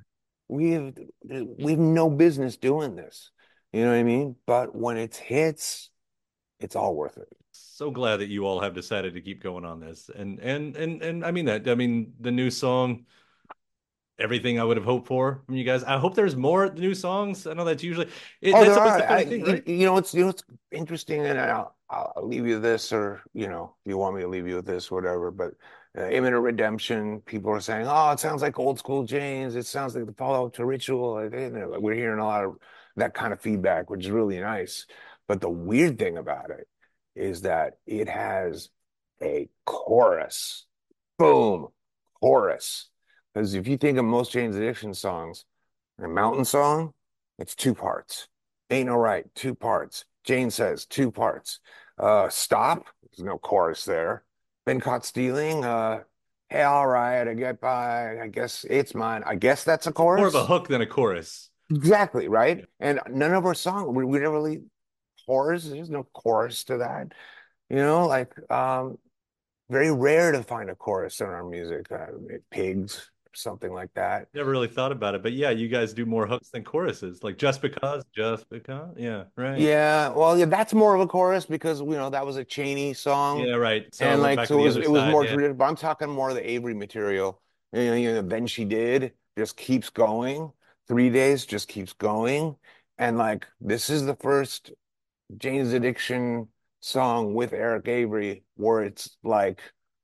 we've we've no business doing this. You know what I mean? But when it hits, it's all worth it. So glad that you all have decided to keep going on this. And and and and I mean that. I mean the new song, everything I would have hoped for from you guys. I hope there's more new songs. I know that's usually it, Oh, that's there always are. the I, funny thing, you, right? you know, it's you know, it's interesting, and I'll, I'll leave you this, or you know, if you want me to leave you with this, whatever. But uh, Imminent Redemption, people are saying, "Oh, it sounds like old school James. It sounds like the follow-up to Ritual." Like, you know, like, we're hearing a lot of that kind of feedback, which is really nice. But the weird thing about it is that it has a chorus. Boom, chorus. Because if you think of most Jane's Addiction songs, a mountain song, it's two parts. Ain't No Right, two parts. Jane Says, two parts. Uh, Stop, there's no chorus there. Been Caught Stealing, uh, Hey, all right, I get by, I guess it's mine. I guess that's a It's more of a chorus. hook than a chorus. Exactly, right? And none of our songs, we, we never really chorus. There's no chorus to that. You know, like um, very rare to find a chorus in our music. Uh, Pigs, something like that. Never really thought about it, but yeah, you guys do more hooks than choruses. Like just because, just because. Yeah, right. Yeah, well, yeah, that's more of a chorus because you know that was a Chaney song, Yeah, right. So I and went like back to so it the was other it was side. more Yeah. traditional. But I'm talking more of the Avery material. You know, you know, then she did just keeps going. Three days just keeps going, and like this is the first Jane's Addiction song with Eric Avery where it's like,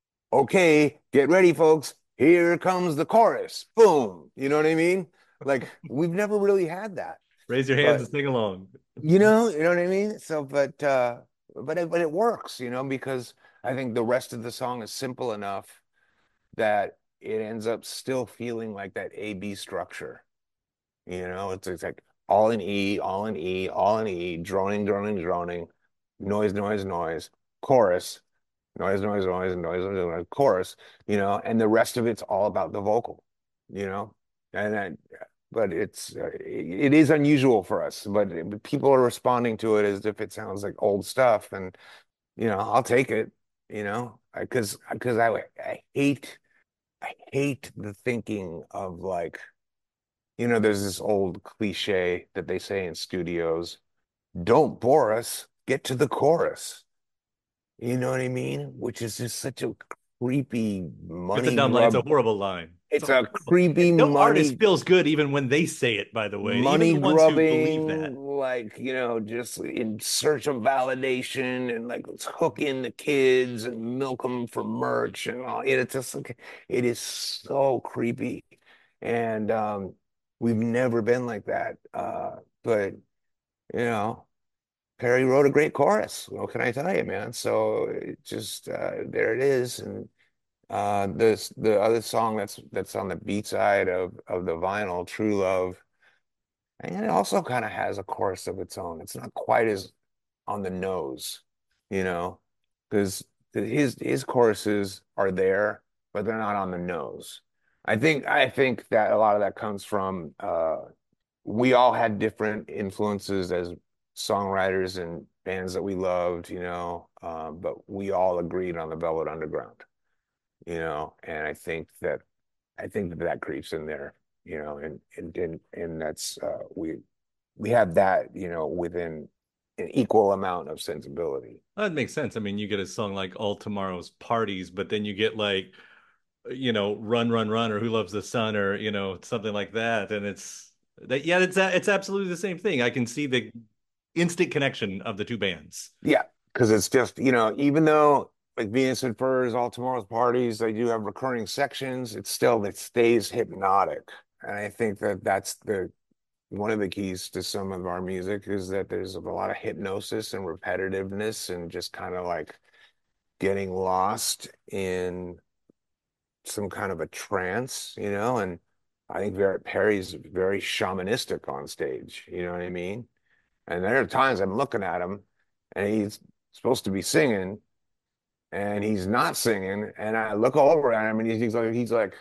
okay, get ready, folks. Here comes the chorus. Boom. You know what I mean? Like we've never really had that, Raise your hands but and sing along. you know, you know what I mean? So, but uh but it, but it works, you know, because I think the rest of the song is simple enough that it ends up still feeling like that A B structure. You know, it's, it's like all in E, all in E, all in E, droning, droning, droning, noise, noise, noise, chorus, noise, noise, noise, noise, noise, noise, chorus, you know, and the rest of it's all about the vocal, you know, and then, but it's uh, it is unusual for us, but it- people are responding to it as if it sounds like old stuff, and you know, I'll take it, you know, because because I I hate I hate the thinking of like, you know, there's this old cliche that they say in studios, don't bore us, get to the chorus. You know what I mean? Which is just such a creepy It's a money dumb line. It's a grub. horrible line. It's a creepy No artist money feels good even when they say it, by the way. Even money the ones who believe that. grubbing, like, you know, just in search of validation and like let's hook in the kids and milk them for merch and all. It's just like it is so creepy. And um we've never been like that. Uh, but you know, Perry wrote a great chorus. What can I tell you, man? So it just uh there it is. And uh this the other song that's that's on the beat side of of the vinyl, True Love. And it also kind of has a chorus of its own. It's not quite as on the nose, you know, because his his choruses are there, but they're not on the nose. I think I think that a lot of that comes from uh, we all had different influences as songwriters and bands that we loved, you know, um, but we all agreed on the Velvet Underground, you know, and I think that I think that that creeps in there, you know, and and and, and that's uh, we we have that, you know, within an equal amount of sensibility. That makes sense. I mean, you get a song like All Tomorrow's Parties, but then you get like, you know, Run, Run, Run, or Who Loves the Sun, or, you know, something like that. And it's that, yeah, it's it's absolutely the same thing. I can see the instant connection of the two bands. Yeah, because it's just, you know, even though like Venus and Furs, All Tomorrow's Parties, they do have recurring sections, it's still, it stays hypnotic. And I think that that's the one of the keys to some of our music is that there's a lot of hypnosis and repetitiveness and just kind of like getting lost in some kind of a trance, you know? And I think Barrett Perry's very shamanistic on stage, you know what I mean? And there are times I'm looking at him and he's supposed to be singing and he's not singing. And I look over at him and he's like, he's like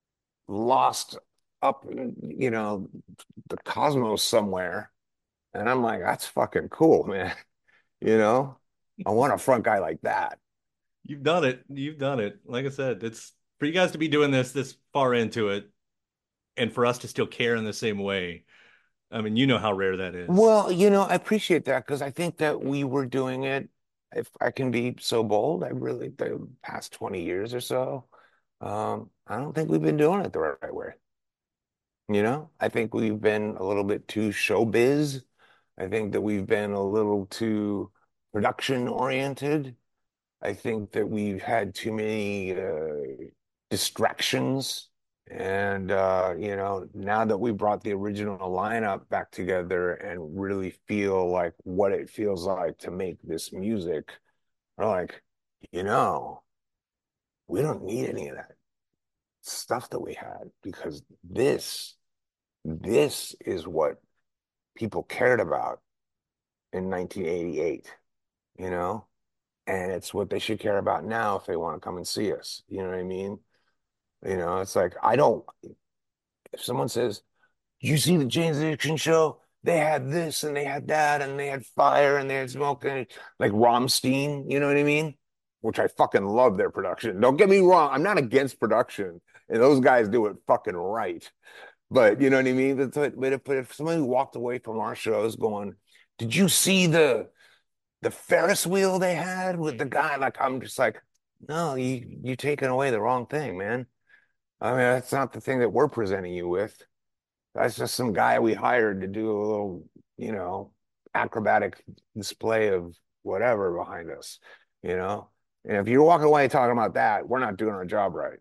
lost up, you know, the cosmos somewhere. And I'm like, that's fucking cool, man. You know, I want a front guy like that. You've done it. You've done it. Like I said, it's for you guys to be doing this this far into it and for us to still care in the same way. I mean, you know how rare that is. Well, you know, I appreciate that because I think that we were doing it. If I can be so bold, I really, the past twenty years or so, um, I don't think we've been doing it the right way. You know, I think we've been a little bit too showbiz. I think that we've been a little too production oriented. I think that we've had too many uh, distractions. And uh, you know, now that we brought the original lineup back together and really feel like what it feels like to make this music, we're like, you know, we don't need any of that stuff that we had because this, this is what people cared about in nineteen eighty-eight, you know? And it's what they should care about now if they want to come and see us. You know what I mean? You know, it's like I don't. If someone says, "Did you see the Jane's Addiction show? They had this and they had that and they had fire and they had smoke and like Rammstein," you know what I mean? Which I fucking love their production. Don't get me wrong, I'm not against production, and those guys do it fucking right. But you know what I mean? But if, but if somebody walked away from our shows going, "Did you see the the Ferris wheel they had with the guy?" Like I'm just like, no, you you taking away the wrong thing, man. I mean, that's not the thing that we're presenting you with. That's just some guy we hired to do a little, you know, acrobatic display of whatever behind us, you know? And if you're walking away talking about that, we're not doing our job right.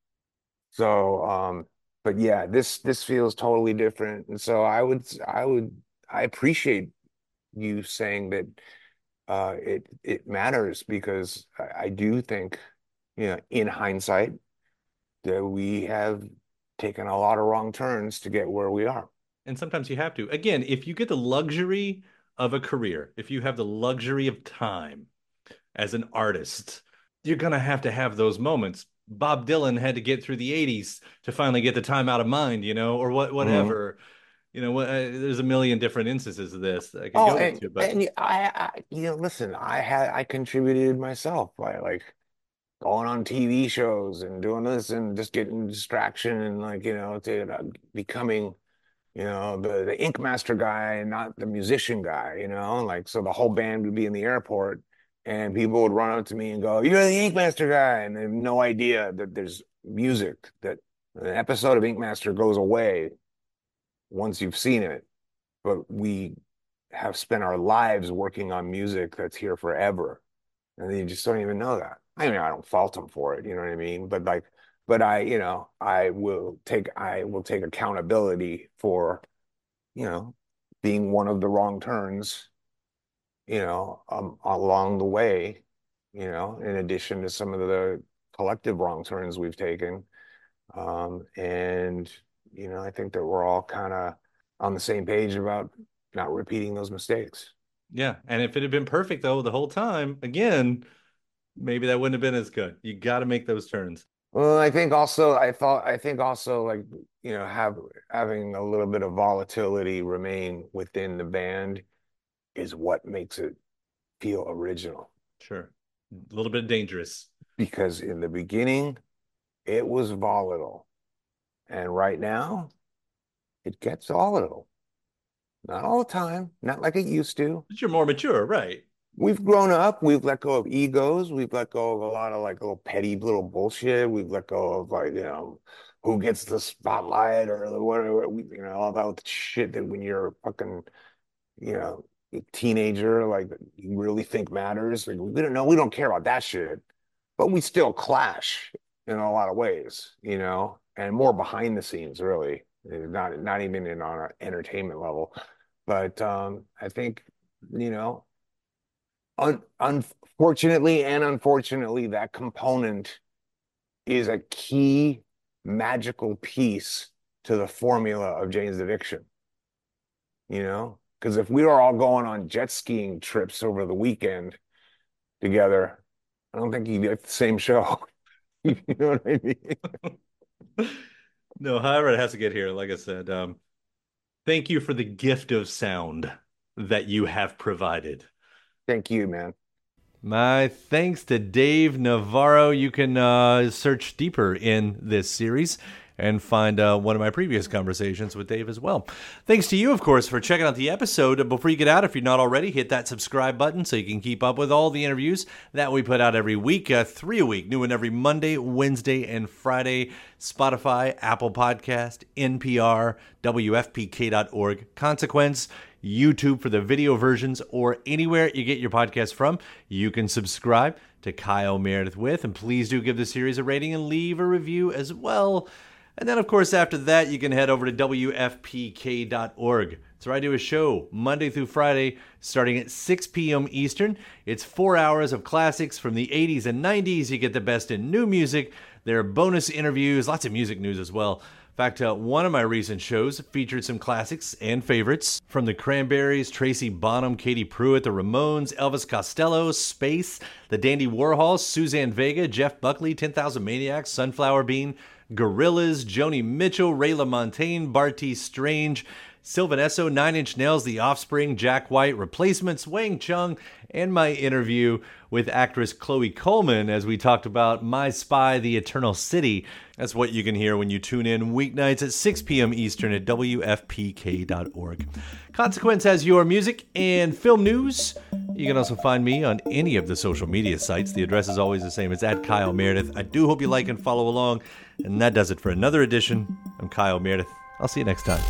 So, um, but yeah, this this feels totally different. And so I would I would I appreciate you saying that uh it it matters because I, I do think, you know, in hindsight, that we have taken a lot of wrong turns to get where we are. And sometimes you have to. Again, if you get the luxury of a career, if you have the luxury of time as an artist, you're going to have to have those moments. Bob Dylan had to get through the eighties to finally get the time out of mind, you know, or what, whatever. Mm-hmm. You know, what, uh, there's a million different instances of this that I could oh, go and, into. But and I, I, you know, listen, I had I contributed myself by like going on T V shows and doing this and just getting distraction and like, you know, to, uh, becoming, you know, the, the ink master guy and not the musician guy, you know, like, so the whole band would be in the airport and people would run up to me and go, "You're the ink master guy." And they have no idea that there's music that An episode of Ink Master goes away once you've seen it, but we have spent our lives working on music that's here forever. And you just don't even know that. I mean, I don't fault them for it, you know what I mean? But like, but I, you know, I will take, I will take accountability for, you know, being one of the wrong turns, you know, um, along the way, you know, in addition to some of the collective wrong turns we've taken. Um, and, you know, I think that we're all kind of on the same page about not repeating those mistakes. Yeah. And if it had been perfect, though, the whole time, again, maybe that wouldn't have been as good. You got to make those turns. Well, I think also, I thought, I think also like, you know, have having a little bit of volatility remain within the band is what makes it feel original. Sure. A little bit dangerous. Because in the beginning, it was volatile. And right now, it gets volatile. Not all the time, not like it used to. But you're more mature, right? We've grown up. We've let go of egos. We've let go of a lot of like little petty little bullshit. We've let go of like, you know, who gets the spotlight or whatever, you know, all that shit that when you're a fucking, you know, a teenager, like you really think matters. Like, we don't know. We don't care about that shit, but we still clash in a lot of ways, you know, and more behind the scenes, really, not, not even in on an entertainment level. But um, I think, you know, Un unfortunately and unfortunately, that component is a key magical piece to the formula of Jane's Addiction. You know, because if we were all going on jet skiing trips over the weekend together, I don't think you'd get the same show. You know what I mean? No, however, it has to get here. Like I said, um, thank you for the gift of sound that you have provided. Thank you, man. My thanks to Dave Navarro. You can uh, search deeper in this series and find uh, one of my previous conversations with Dave as well. Thanks to you, of course, for checking out the episode. Before you get out, if you're not already, hit that subscribe button so you can keep up with all the interviews that we put out every week, uh, three a week, new one every Monday, Wednesday, and Friday. Spotify, Apple Podcast, N P R, W F P K dot org, Consequence, YouTube for the video versions, or anywhere you get your podcast from. You can subscribe to Kyle Meredith With, and please do give the series a rating and leave a review as well. And then, of course, after that, you can head over to W F P K dot org. It's where I do a show Monday through Friday, starting at six p m Eastern. It's four hours of classics from the eighties and nineties. You get the best in new music. There are bonus interviews, lots of music news as well. In fact, uh, one of my recent shows featured some classics and favorites from the Cranberries, Tracy Bonham, Katie Pruitt, the Ramones, Elvis Costello, Space, the Dandy Warhols, Suzanne Vega, Jeff Buckley, ten thousand Maniacs, Sunflower Bean, Gorillaz, Joni Mitchell, Ray LaMontagne, Barty Strange, Sylvan Esso, Nine Inch Nails, The Offspring, Jack White, Replacements, Wang Chung, and my interview with actress Chloe Coleman as we talked about My Spy, The Eternal City. That's what you can hear when you tune in weeknights at six p m Eastern at W F P K dot org. Consequence has your music and film news. You can also find me on any of the social media sites. The address is always the same. It's at Kyle Meredith. I do hope you like and follow along. And that does it for another edition. I'm Kyle Meredith. I'll see you next time.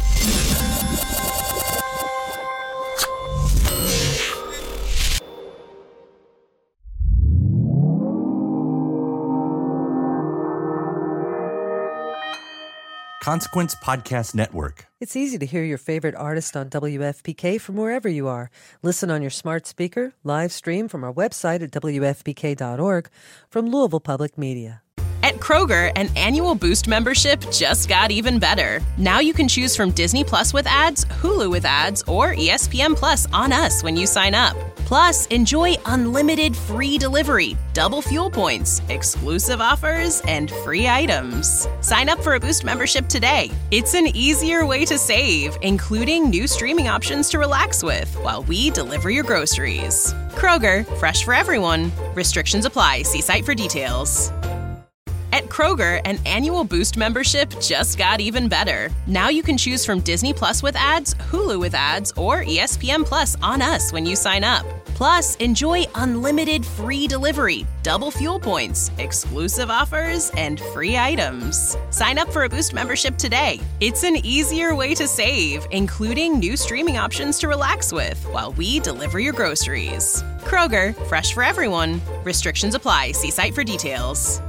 Consequence Podcast Network. It's easy to hear your favorite artist on W F P K from wherever you are. Listen on your smart speaker, live stream from our website at W F P K dot org, from Louisville Public Media. At Kroger, an annual Boost membership just got even better. Now you can choose from Disney Plus with ads, Hulu with ads, or E S P N Plus on us when you sign up. Plus, enjoy unlimited free delivery, double fuel points, exclusive offers, and free items. Sign up for a Boost membership today. It's an easier way to save, including new streaming options to relax with while we deliver your groceries. Kroger, fresh for everyone. Restrictions apply. See site for details. At Kroger, an annual Boost membership just got even better. Now you can choose from Disney Plus with ads, Hulu with ads, or E S P N Plus on us when you sign up. Plus, enjoy unlimited free delivery, double fuel points, exclusive offers, and free items. Sign up for a Boost membership today. It's an easier way to save, including new streaming options to relax with while we deliver your groceries. Kroger, fresh for everyone. Restrictions apply. See site for details.